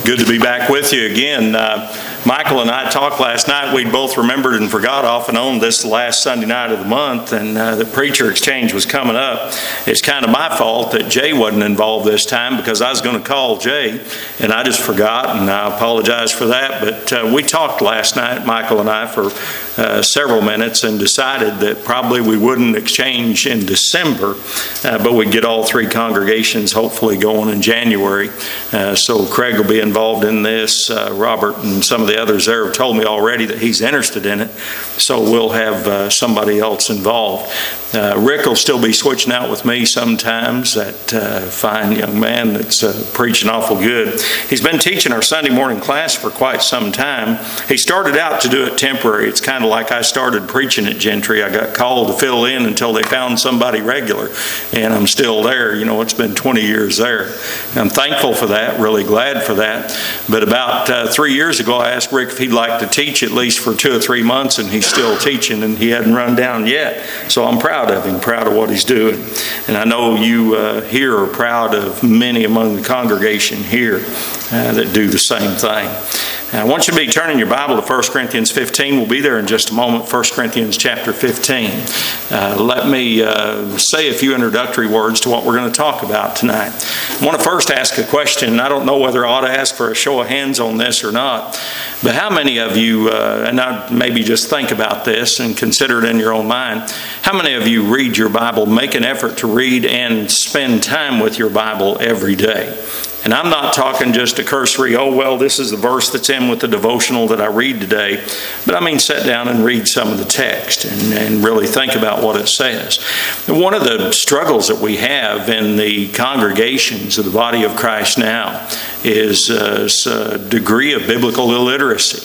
Good to be back with you again. Michael and I talked last night. We'd both remembered and forgot off and on this last Sunday night of the month, and the preacher exchange was coming up. It's kind of my fault that Jay wasn't involved this time because I was going to call Jay, and I just forgot, and I apologize for that. But we talked last night, Michael and I, for several minutes and decided that probably we wouldn't exchange in December, but we'd get all three congregations hopefully going in January. So Craig will be involved in this. Robert and some of the others there have told me already that he's interested in it, so we'll have somebody else involved. Rick will still be switching out with me sometimes, that fine young man that's preaching awful good. He's been teaching our Sunday morning class for quite some time. He started out to do it temporary. It's kind of like I started preaching at Gentry. I got called to fill in until they found somebody regular, and I'm still there. You know, it's been 20 years there. I'm thankful for that, really glad for that. But about 3 years ago, I asked Rick if he'd like to teach at least for 2 or 3 months, and he's still teaching, and he hadn't run down yet. So I'm proud of him, proud of what he's doing. And I know you here are proud of many among the congregation here that do the same thing. I want you to be turning your Bible to 1 Corinthians 15. We'll be there in just a moment, 1 Corinthians chapter 15. Let me say a few introductory words to what we're going to talk about tonight. I want to first ask a question. I don't know whether I ought to ask for a show of hands on this or not, but how many of you, and maybe just think about this and consider it in your own mind, how many of you read your Bible, make an effort to read and spend time with your Bible every day? And I'm not talking just a cursory, oh, well, this is the verse that's in with the devotional that I read today. But I mean, sit down and read some of the text and really think about what it says. And one of the struggles that we have in the congregations of the body of Christ now is a degree of biblical illiteracy.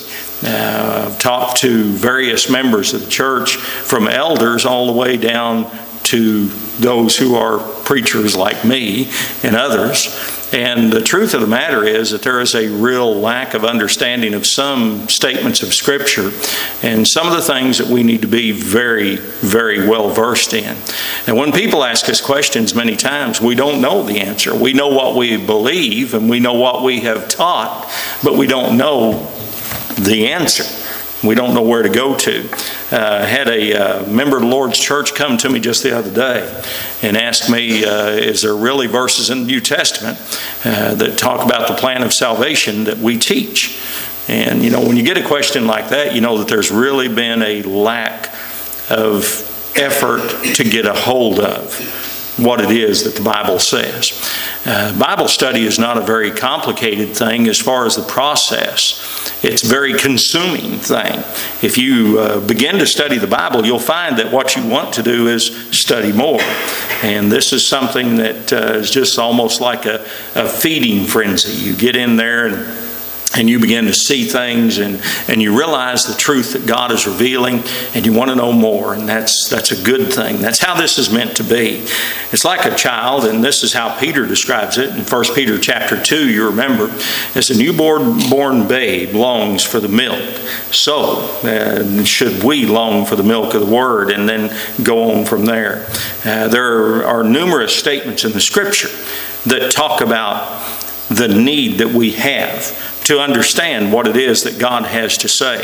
I've talked to various members of the church, from elders all the way down to those who are preachers like me and others. And the truth of the matter is that there is a real lack of understanding of some statements of Scripture and some of the things that we need to be very, very well versed in. And when people ask us questions many times, we don't know the answer. We know what we believe and we know what we have taught, but we don't know the answer. We don't know where to go to. I had a member of the Lord's church come to me just the other day and ask me, is there really verses in the New Testament that talk about the plan of salvation that we teach? And, you know, when you get a question like that, you know that there's really been a lack of effort to get a hold of what it is that the Bible says. Bible study is not a very complicated thing as far as the process. It's a very consuming thing. If you begin to study the Bible, you'll find that what you want to do is study more. And this is something that is just almost like a feeding frenzy. You get in there and you begin to see things and you realize the truth that God is revealing, and you want to know more, and that's a good thing. That's how this is meant to be. It's like a child, and this is how Peter describes it in 1 Peter chapter 2, you remember. As a newborn babe longs for the milk, so should we long for the milk of the Word, and then go on from there. There are numerous statements in the Scripture that talk about the need that we have to understand what it is that God has to say.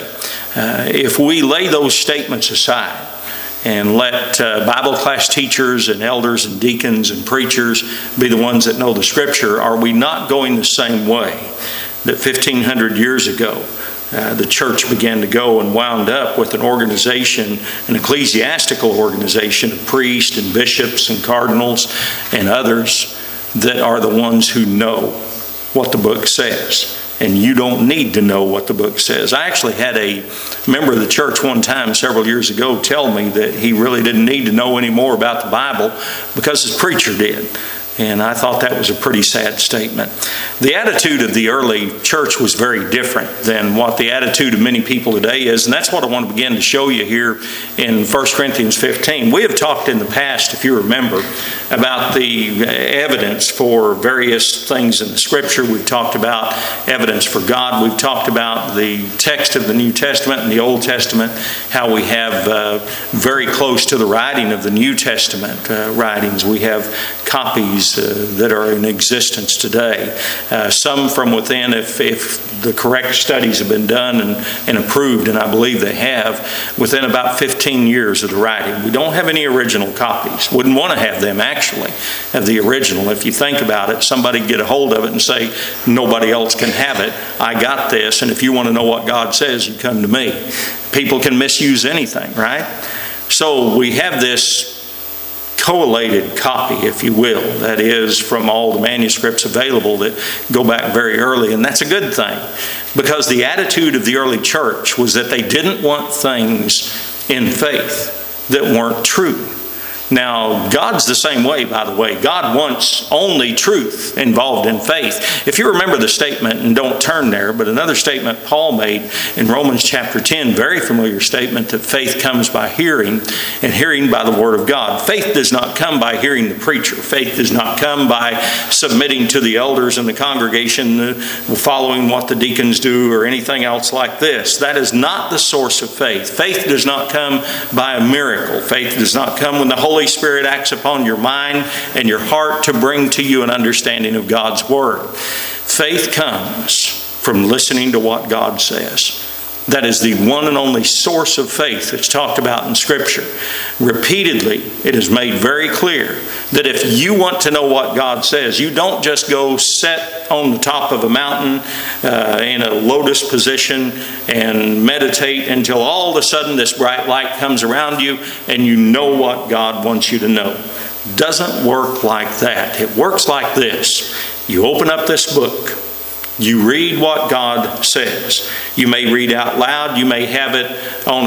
If we lay those statements aside and let Bible class teachers and elders and deacons and preachers be the ones that know the Scripture, are we not going the same way that 1,500 years ago the church began to go and wound up with an organization, an ecclesiastical organization of priests and bishops and cardinals and others that are the ones who know what the book says? And you don't need to know what the book says. I actually had a member of the church one time several years ago tell me that he really didn't need to know any more about the Bible because his preacher did. And I thought that was a pretty sad statement. The attitude of the early church was very different than what the attitude of many people today is. And that's what I want to begin to show you here in 1 Corinthians 15. We have talked in the past, if you remember, about the evidence for various things in the Scripture. We've talked about evidence for God. We've talked about the text of the New Testament and the Old Testament, how we have very close to the writing of the New Testament writings. We have copies copies that are in existence today. Some from within, if the correct studies have been done and approved, and I believe they have, within about 15 years of the writing. We don't have any original copies. Wouldn't want to have them, actually, of the original. If you think about it, somebody get a hold of it and say, nobody else can have it. I got this, and if you want to know what God says, you come to me. People can misuse anything, right? So we have this collated copy, if you will, that is from all the manuscripts available that go back very early, and that's a good thing, because the attitude of the early church was that they didn't want things in faith that weren't true. Now, God's the same way, by the way. God wants only truth involved in faith. If you remember the statement, and don't turn there, but another statement Paul made in Romans chapter 10, very familiar statement, that faith comes by hearing, and hearing by the Word of God. Faith does not come by hearing the preacher. Faith does not come by submitting to the elders in the congregation, following what the deacons do, or anything else like this. That is not the source of faith. Faith does not come by a miracle. Faith does not come when the Holy Spirit acts upon your mind and your heart to bring to you an understanding of God's Word. Faith comes from listening to what God says. That is the one and only source of faith that's talked about in Scripture. Repeatedly, it is made very clear that if you want to know what God says, you don't just go sit on the top of a mountain in a lotus position and meditate until all of a sudden this bright light comes around you and you know what God wants you to know. Doesn't work like that. It works like this. You open up this book. You read what God says. You may read out loud. You may have it on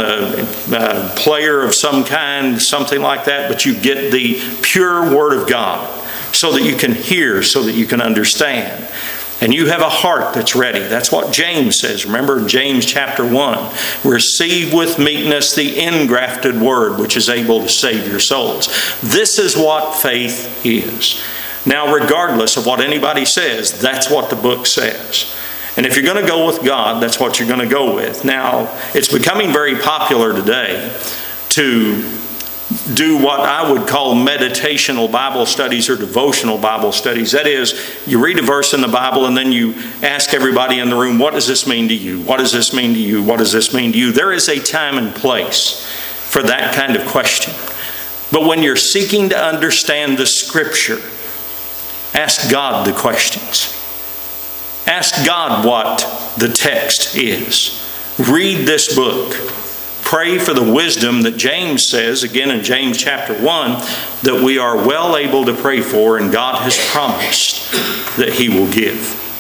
a player of some kind, something like that, but you get the pure Word of God so that you can hear, so that you can understand. And you have a heart that's ready. That's what James says. Remember James chapter 1. Receive with meekness the engrafted Word, which is able to save your souls. This is what faith is. Now, regardless of what anybody says, that's what the book says. And if you're going to go with God, that's what you're going to go with. Now, it's becoming very popular today to do what I would call meditational Bible studies or devotional Bible studies. That is, you read a verse in the Bible and then you ask everybody in the room, what does this mean to you? What does this mean to you? What does this mean to you? There is a time and place for that kind of question. But when you're seeking to understand the Scripture, ask God the questions. Ask God what the text is. Read this book. Pray for the wisdom that James says, again in James chapter 1, that we are well able to pray for, and God has promised that He will give.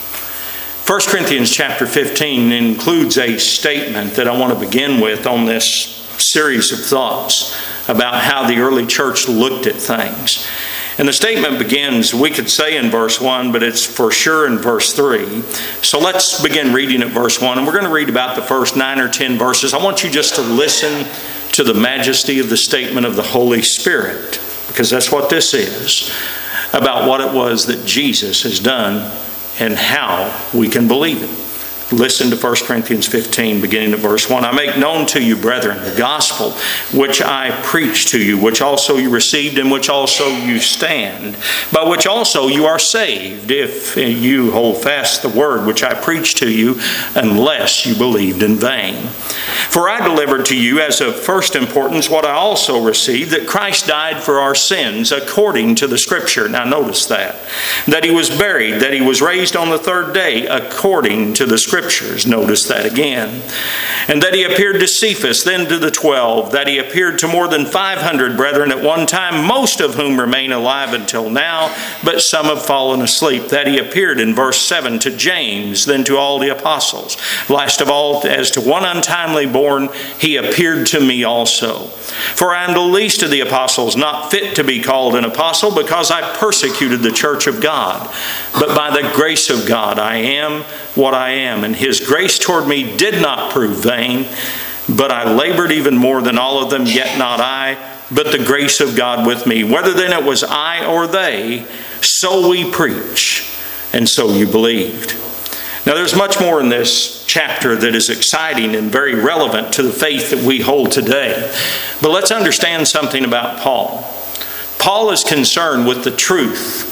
1 Corinthians chapter 15 includes a statement that I want to begin with on this series of thoughts about how the early church looked at things. And the statement begins, we could say in verse 1, but it's for sure in verse 3. So let's begin reading at verse 1. And we're going to read about the first 9 or 10 verses. I want you just to listen to the majesty of the statement of the Holy Spirit, because that's what this is, about what it was that Jesus has done and how we can believe it. Listen to 1 Corinthians 15, beginning at verse 1. I make known to you, brethren, the gospel which I preached to you, which also you received, in which also you stand, by which also you are saved, if you hold fast the word which I preached to you, unless you believed in vain. For I delivered to you as of first importance what I also received, that Christ died for our sins according to the Scripture. Now notice that He was buried, that He was raised on the third day according to the Scriptures. Notice that again. And that He appeared to Cephas, then to the 12, that He appeared to more than 500 brethren at one time, most of whom remain alive until now, but some have fallen asleep. That He appeared in verse 7 to James, then to all the apostles. Last of all, as to one untimely born, He appeared to me also. For I am the least of the apostles, not fit to be called an apostle, because I persecuted the church of God. But by the grace of God I am what I am, and His grace toward me did not prove vain, but I labored even more than all of them, yet not I, but the grace of God with me. Whether then it was I or they, so we preach, and so you believed. Now there's much more in this chapter that is exciting and very relevant to the faith that we hold today. But let's understand something about Paul. Paul is concerned with the truth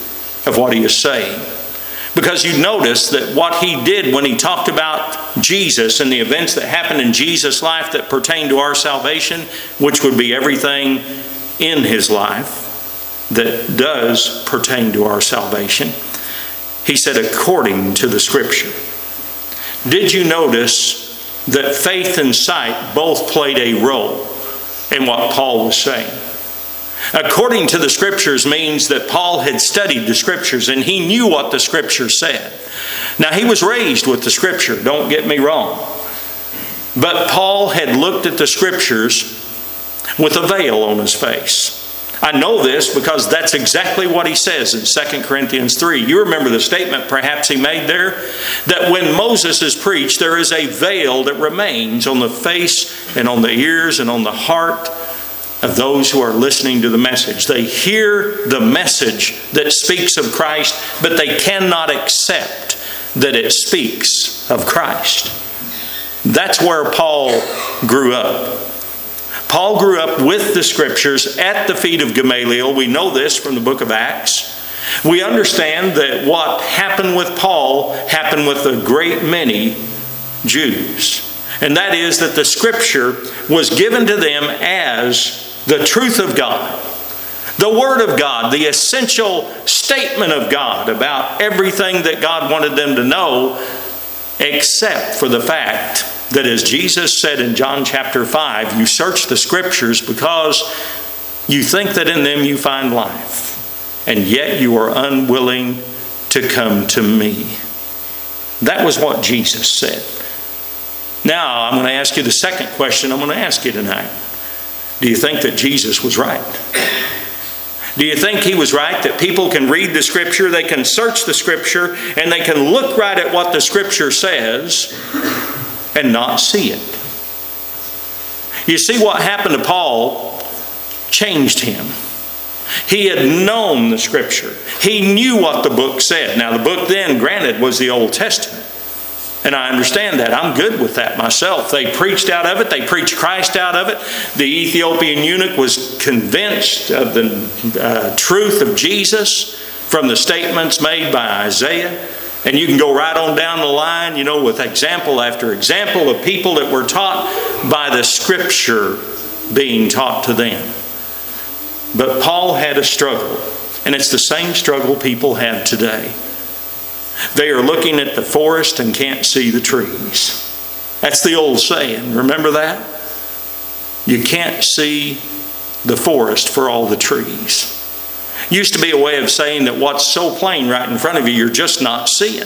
of what he is saying. Because you notice that what he did when he talked about Jesus and the events that happened in Jesus' life that pertain to our salvation, which would be everything in his life that does pertain to our salvation, he said, according to the Scripture. Did you notice that faith and sight both played a role in what Paul was saying? According to the Scriptures means that Paul had studied the Scriptures and he knew what the Scriptures said. Now, he was raised with the Scripture, don't get me wrong. But Paul had looked at the Scriptures with a veil on his face. I know this because that's exactly what he says in 2 Corinthians 3. You remember the statement perhaps he made there? That when Moses is preached, there is a veil that remains on the face and on the ears and on the heart of those who are listening to the message. They hear the message that speaks of Christ, but they cannot accept that it speaks of Christ. That's where Paul grew up. Paul grew up with the Scriptures at the feet of Gamaliel. We know this from the book of Acts. We understand that what happened with Paul happened with a great many Jews. And that is that the Scripture was given to them as the truth of God, the Word of God, the essential statement of God about everything that God wanted them to know, except for the fact that, as Jesus said in John chapter 5, you search the Scriptures because you think that in them you find life, and yet you are unwilling to come to me. That was what Jesus said. Now, I'm going to ask you the second question I'm going to ask you tonight. Do you think that Jesus was right? Do you think he was right that people can read the Scripture, they can search the Scripture, and they can look right at what the Scripture says and not see it? You see, what happened to Paul changed him. He had known the Scripture. He knew what the book said. Now, the book then, granted, was the Old Testament. And I understand that. I'm good with that myself. They preached out of it. They preached Christ out of it. The Ethiopian eunuch was convinced of the truth of Jesus from the statements made by Isaiah. And you can go right on down the line, with example after example of people that were taught by the Scripture being taught to them. But Paul had a struggle. And it's the same struggle people have today. They are looking at the forest and can't see the trees. That's the old saying. Remember that? You can't see the forest for all the trees. Used to be a way of saying that what's so plain right in front of you, you're just not seeing.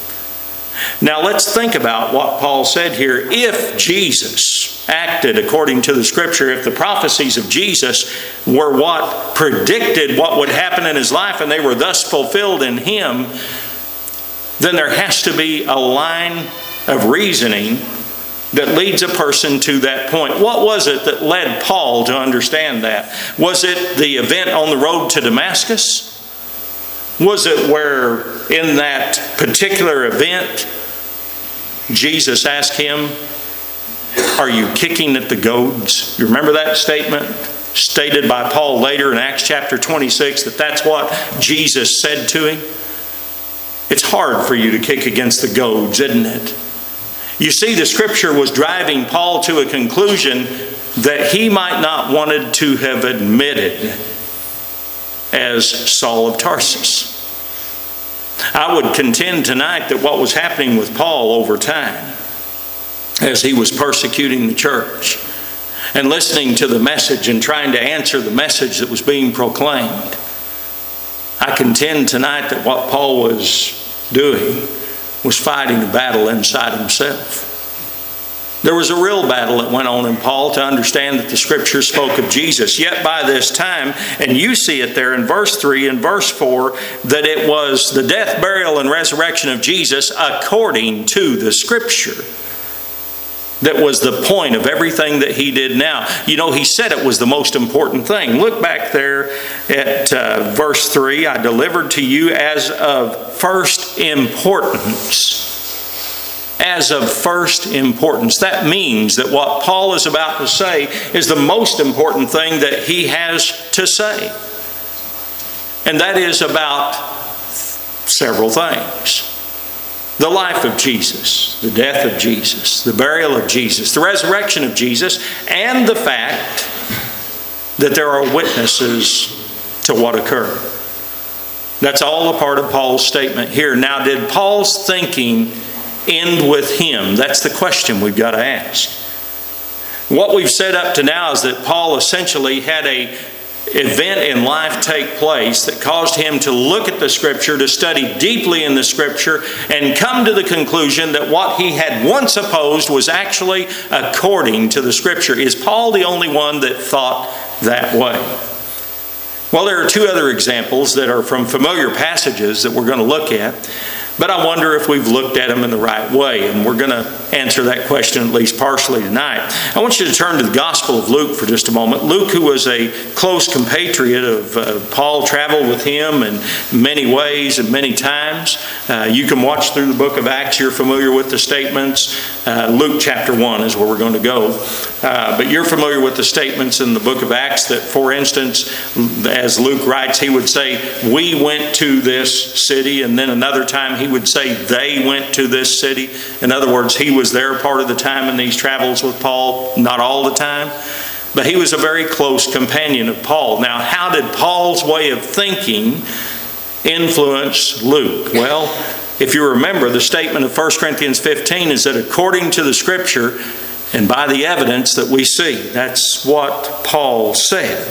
Now let's think about what Paul said here. If Jesus acted according to the Scripture, if the prophecies of Jesus were what predicted what would happen in his life and they were thus fulfilled in him, then there has to be a line of reasoning that leads a person to that point. What was it that led Paul to understand that? Was it the event on the road to Damascus? Was it where in that particular event Jesus asked him, "Are you kicking at the goads?" You remember that statement stated by Paul later in Acts chapter 26, that's what Jesus said to him? It's hard for you to kick against the goads, isn't it? You see, the Scripture was driving Paul to a conclusion that he might not wanted to have admitted as Saul of Tarsus. I would contend tonight that what was happening with Paul over time, as he was persecuting the church and listening to the message and trying to answer the message that was being proclaimed, I contend tonight that what Paul was doing was fighting a battle inside himself. There was a real battle that went on in Paul to understand that the Scripture spoke of Jesus. Yet by this time, and you see it there in verse 3 and verse 4, that it was the death, burial, and resurrection of Jesus according to the Scripture that was the point of everything that he did now. He said it was the most important thing. Look back there at verse 3. I delivered to you as of first importance. As of first importance. That means that what Paul is about to say is the most important thing that he has to say. And that is about several things. The life of Jesus, the death of Jesus, the burial of Jesus, the resurrection of Jesus, and the fact that there are witnesses to what occurred. That's all a part of Paul's statement here. Now, did Paul's thinking end with him? That's the question we've got to ask. What we've said up to now is that Paul essentially had an event in life take place that caused him to look at the Scripture, to study deeply in the Scripture, and come to the conclusion that what he had once opposed was actually according to the Scripture. Is Paul the only one that thought that way? Well, there are two other examples that are from familiar passages that we're going to look at. But I wonder if we've looked at them in the right way, and we're going to answer that question at least partially tonight. I want you to turn to the Gospel of Luke for just a moment. Luke, who was a close compatriot of Paul, traveled with him in many ways and many times. You can watch through the book of Acts. You're familiar with the statements. Luke chapter 1 is where we're going to go. But you're familiar with the statements in the book of Acts that, for instance, as Luke writes, he would say, "We went to this city," and then another time he would say, "They went to this city." In other words, he was there part of the time in these travels with Paul, not all the time. But he was a very close companion of Paul. Now, how did Paul's way of thinking influence Luke? Well, if you remember, the statement of 1 Corinthians 15 is that according to the Scripture and by the evidence that we see, that's what Paul said.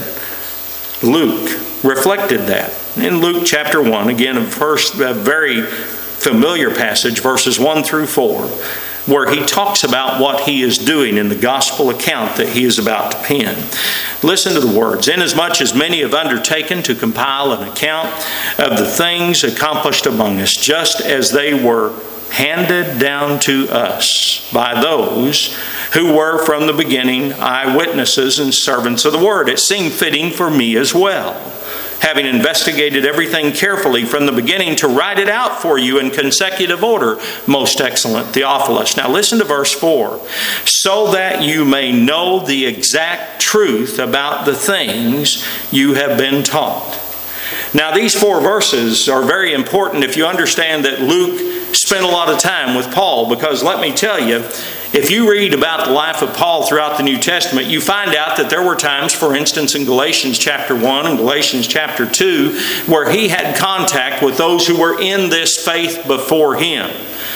Luke reflected that. In Luke chapter 1, again, a very familiar passage, verses 1 through 4, where he talks about what he is doing in the gospel account that he is about to pen. Listen to the words. "Inasmuch as many have undertaken to compile an account of the things accomplished among us, just as they were handed down to us by those who were from the beginning eyewitnesses and servants of the word, it seemed fitting for me as well, having investigated everything carefully from the beginning, to write it out for you in consecutive order, most excellent Theophilus." Now listen to verse 4. "So that you may know the exact truth about the things you have been taught." Now these 4 verses are very important if you understand that Luke spent a lot of time with Paul, because let me tell you, if you read about the life of Paul throughout the New Testament, you find out that there were times, for instance, in Galatians chapter 1 and Galatians chapter 2, where he had contact with those who were in this faith before him.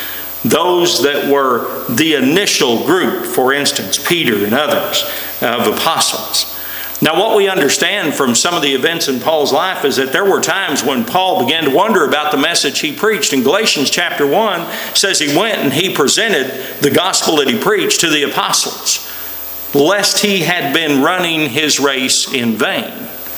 Those that were the initial group, for instance, Peter and others of apostles. Now, what we understand from some of the events in Paul's life is that there were times when Paul began to wonder about the message he preached. In Galatians chapter 1 says he went and he presented the gospel that he preached to the apostles, lest he had been running his race in vain.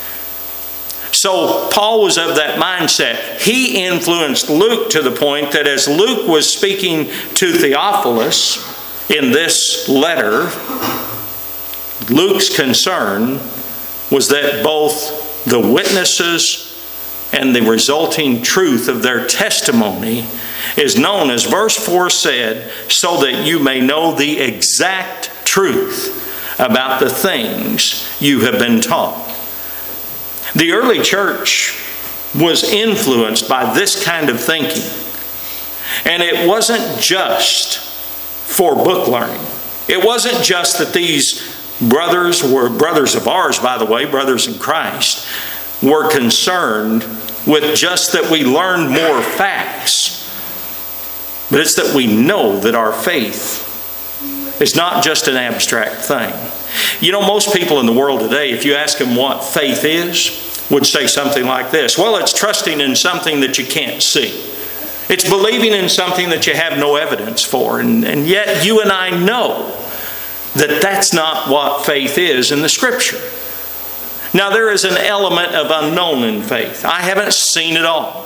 So Paul was of that mindset. He influenced Luke to the point that as Luke was speaking to Theophilus in this letter, Luke's concern was that both the witnesses and the resulting truth of their testimony is known, as verse 4 said, "so that you may know the exact truth about the things you have been taught." The early church was influenced by this kind of thinking. And it wasn't just for book learning. It wasn't just that these brothers were brothers of ours, by the way, brothers in Christ, were concerned with just that we learned more facts. But it's that we know that our faith is not just an abstract thing. You know, most people in the world today, if you ask them what faith is, would say something like this: well, it's trusting in something that you can't see. It's believing in something that you have no evidence for. And yet you and I know that that's not what faith is in the Scripture. Now, there is an element of unknown in faith. I haven't seen it all,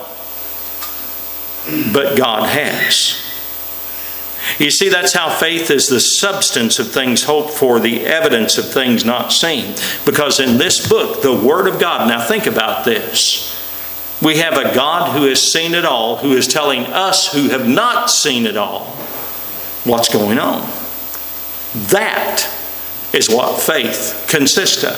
but God has. You see, that's how faith is the substance of things hoped for, the evidence of things not seen. Because in this book, the Word of God, now think about this. We have a God who has seen it all, who is telling us who have not seen it all what's going on. That is what faith consists of.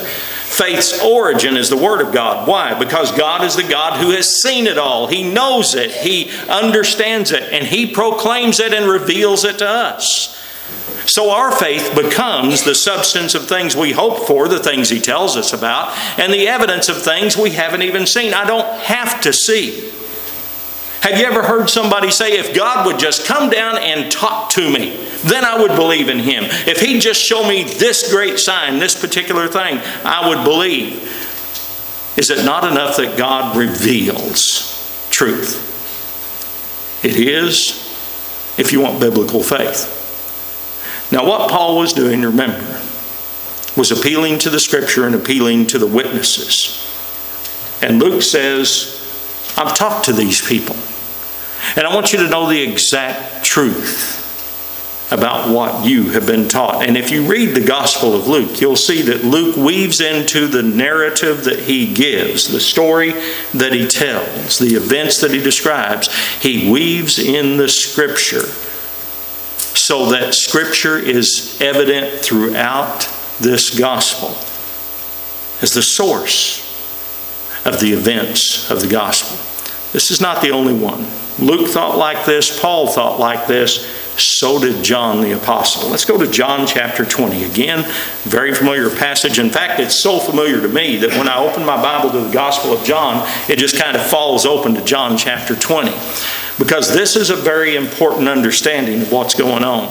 Faith's origin is the Word of God. Why? Because God is the God who has seen it all. He knows it. He understands it. And He proclaims it and reveals it to us. So our faith becomes the substance of things we hope for, the things He tells us about, and the evidence of things we haven't even seen. I don't have to see. Have you ever heard somebody say, if God would just come down and talk to me, then I would believe in Him. If He'd just show me this great sign, this particular thing, I would believe. Is it not enough that God reveals truth? It is, if you want biblical faith. Now, what Paul was doing, remember, was appealing to the Scripture and appealing to the witnesses. And Luke says, I've talked to these people. And I want you to know the exact truth about what you have been taught. And if you read the Gospel of Luke, you'll see that Luke weaves into the narrative that he gives, the story that he tells, the events that he describes. He weaves in the Scripture so that Scripture is evident throughout this Gospel as the source of the events of the Gospel. This is not the only one. Luke thought like this. Paul thought like this. So did John the Apostle. Let's go to John chapter 20. Again, very familiar passage. In fact, it's so familiar to me that when I open my Bible to the Gospel of John, it just kind of falls open to John chapter 20. Because this is a very important understanding of what's going on.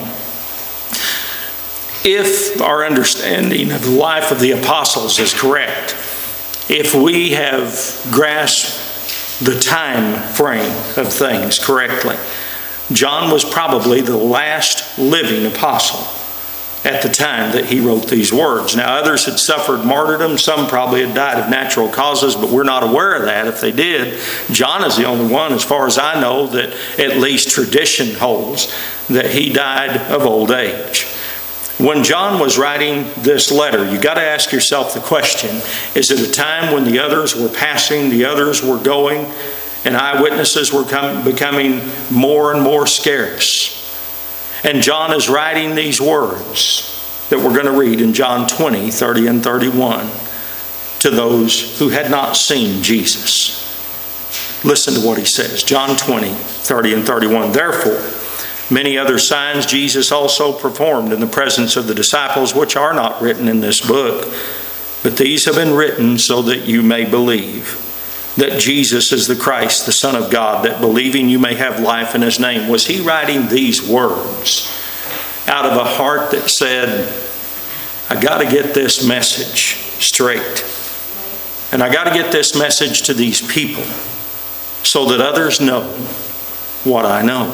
If our understanding of the life of the apostles is correct, if we have grasped the time frame of things correctly, John was probably the last living apostle at the time that he wrote these words. Now, others had suffered martyrdom. Some probably had died of natural causes, but we're not aware of that if they did. John is the only one, as far as I know, that at least tradition holds that he died of old age. When John was writing this letter, you got to ask yourself the question, is it a time when the others were passing, the others were going, and eyewitnesses were becoming more and more scarce? And John is writing these words that we're going to read in John 20, 30 and 31 to those who had not seen Jesus. Listen to what he says. John 20, 30 and 31. Therefore, many other signs Jesus also performed in the presence of the disciples, which are not written in this book. But these have been written so that you may believe that Jesus is the Christ, the Son of God, that believing you may have life in His name. Was he writing these words out of a heart that said, I got to get this message straight. And I got to get this message to these people so that others know what I know.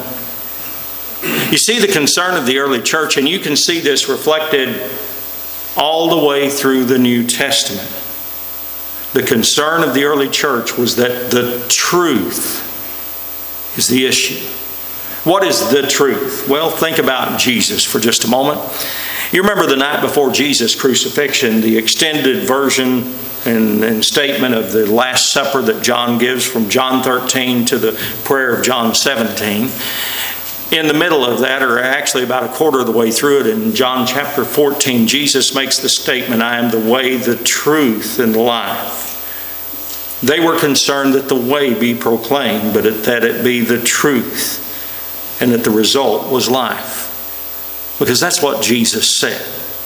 You see the concern of the early church, and you can see this reflected all the way through the New Testament. The concern of the early church was that the truth is the issue. What is the truth? Well, think about Jesus for just a moment. You remember the night before Jesus' crucifixion, the extended version and statement of the Last Supper that John gives from John 13 to the prayer of John 17. In the middle of that, or actually about a quarter of the way through it, in John chapter 14, Jesus makes the statement, I am the way, the truth, and the life. They were concerned that the way be proclaimed, but that it be the truth, and that the result was life. Because that's what Jesus said.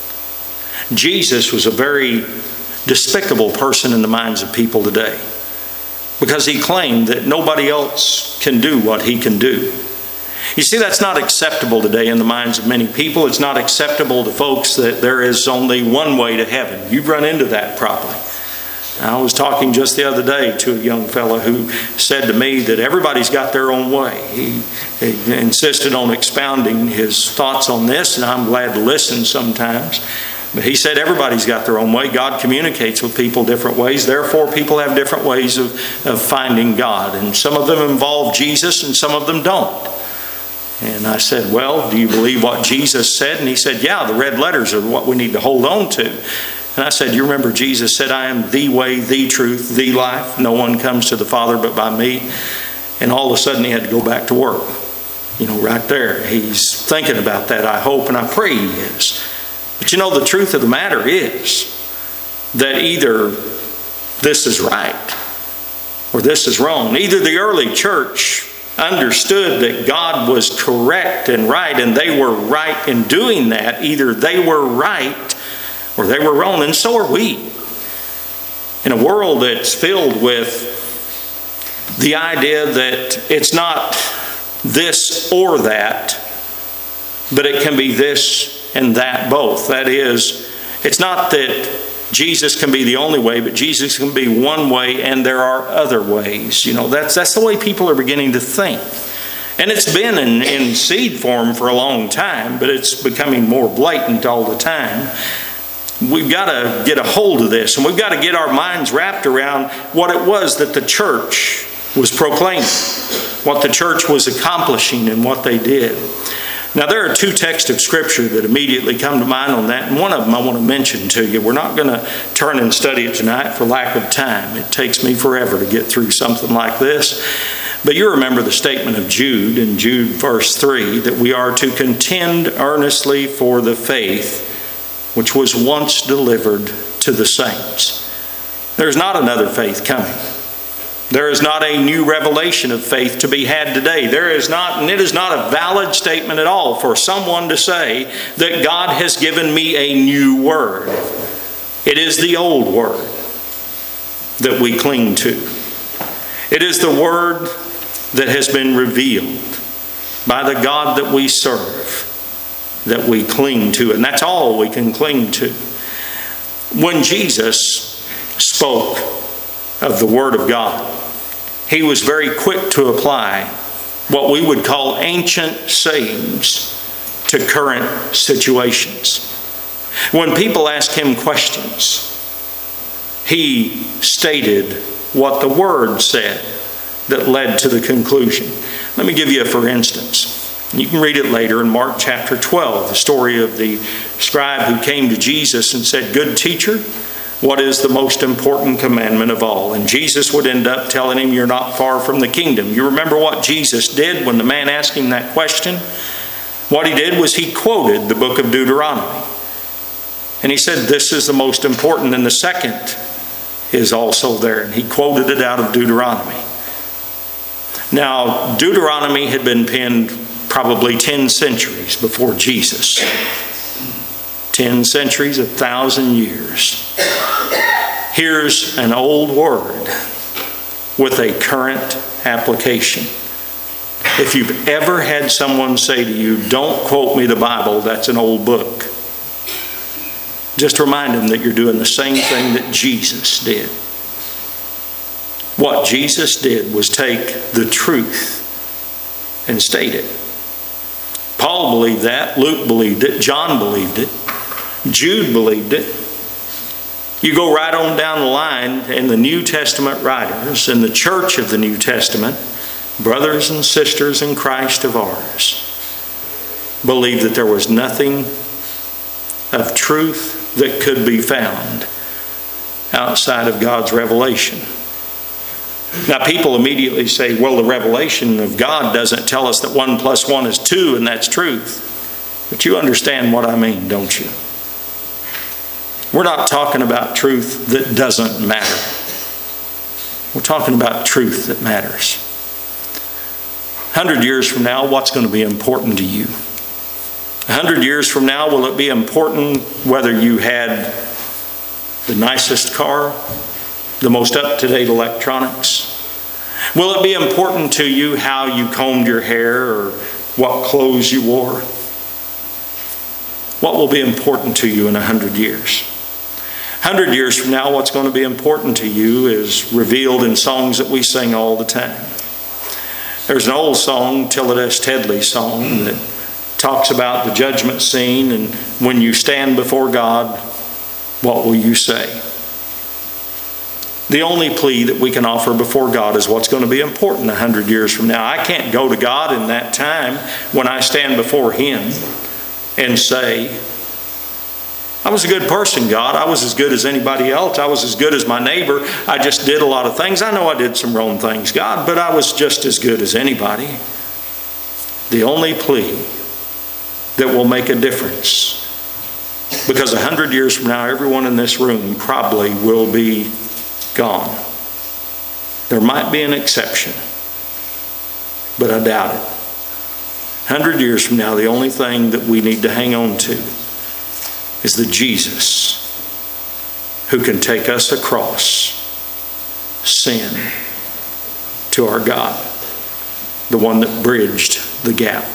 Jesus was a very despicable person in the minds of people today, because he claimed that nobody else can do what he can do. You see, that's not acceptable today in the minds of many people. It's not acceptable to folks that there is only one way to heaven. You've run into that probably. I was talking just the other day to a young fellow who said to me that everybody's got their own way. He insisted on expounding his thoughts on this, and I'm glad to listen sometimes. But he said everybody's got their own way. God communicates with people different ways. Therefore, people have different ways of finding God. And some of them involve Jesus and some of them don't. And I said, well, do you believe what Jesus said? And he said, yeah, the red letters are what we need to hold on to. And I said, you remember Jesus said, I am the way, the truth, the life. No one comes to the Father but by me. And all of a sudden he had to go back to work. You know, right there. He's thinking about that, I hope, and I pray he is. But you know, the truth of the matter is that either this is right or this is wrong. Either the early church understood that God was correct and right, and they were right in doing that. Either they were right or they were wrong, and so are we. In a world that's filled with the idea that it's not this or that, but it can be this and that both. That is, it's not that Jesus can be the only way, but Jesus can be one way and there are other ways. You know, that's the way people are beginning to think. And it's been in seed form for a long time, but it's becoming more blatant all the time. We've got to get a hold of this, and we've got to get our minds wrapped around what it was that the church was proclaiming, what the church was accomplishing, and what they did. Now, there are two texts of Scripture that immediately come to mind on that, and one of them I want to mention to you. We're not going to turn and study it tonight for lack of time. It takes me forever to get through something like this. But you remember the statement of Jude in Jude verse 3, that we are to contend earnestly for the faith which was once delivered to the saints. There's not another faith coming. There is not a new revelation of faith to be had today. There is not, and it is not a valid statement at all for someone to say that God has given me a new word. It is the old word that we cling to. It is the word that has been revealed by the God that we serve, that we cling to, and that's all we can cling to. When Jesus spoke of the Word of God, He was very quick to apply what we would call ancient sayings to current situations. When people ask Him questions, He stated what the Word said that led to the conclusion. Let me give you a for instance. You can read it later in Mark chapter 12, the story of the scribe who came to Jesus and said, "Good teacher, what is the most important commandment of all?" And Jesus would end up telling him, "You're not far from the kingdom." You remember what Jesus did when the man asked him that question? What He did was He quoted the book of Deuteronomy. And He said, "This is the most important, and the second is also there." And He quoted it out of Deuteronomy. Now, Deuteronomy had been penned probably 10 centuries before Jesus. 10 centuries, 1,000 years. Here's an old word with a current application. If you've ever had someone say to you, "Don't quote me the Bible, that's an old book," just remind them that you're doing the same thing that Jesus did. What Jesus did was take the truth and state it. Paul believed that. Luke believed it. John believed it. Jude believed it. You go right on down the line, and the New Testament writers and the church of the New Testament, brothers and sisters in Christ of ours, believed that there was nothing of truth that could be found outside of God's revelation. Now, people immediately say, "Well, the revelation of God doesn't tell us that 1 + 1 is 2, and that's truth." But you understand what I mean, don't you? We're not talking about truth that doesn't matter. We're talking about truth that matters. 100 years from now, what's going to be important to you? 100 years from now, will it be important whether you had the nicest car, the most up-to-date electronics? Will it be important to you how you combed your hair or what clothes you wore? What will be important to you in 100 years? 100 years from now, what's going to be important to you is revealed in songs that we sing all the time. There's an old song, Tillett S. Tedley song, that talks about the judgment scene, and when you stand before God, what will you say? The only plea that we can offer before God is what's going to be important 100 years from now. I can't go to God in that time when I stand before Him and say, "I was a good person, God. I was as good as anybody else. I was as good as my neighbor. I just did a lot of things. I know I did some wrong things, God, but I was just as good as anybody." The only plea that will make a difference Because 100 years from now, everyone in this room probably will be gone. There might be an exception, but I doubt it. 100 years from now, the only thing that we need to hang on to is the Jesus who can take us across sin to our God, the one that bridged the gap.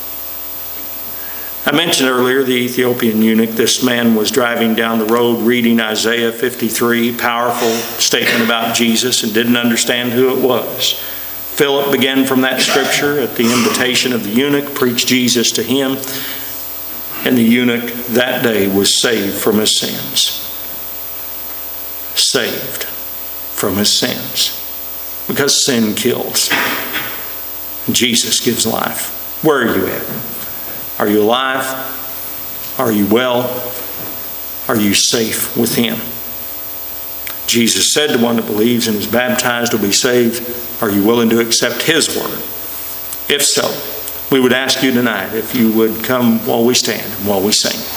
I mentioned earlier the Ethiopian eunuch. This man was driving down the road reading Isaiah 53, powerful statement about Jesus, and didn't understand who it was. Philip began from that scripture at the invitation of the eunuch, preached Jesus to him, and the eunuch that day was saved from his sins. Saved from his sins. Because sin kills. Jesus gives life. Where are you at? Are you alive? Are you well? Are you safe with Him? Jesus said the one that believes and is baptized will be saved. Are you willing to accept His word? If so, we would ask you tonight if you would come while we stand and while we sing.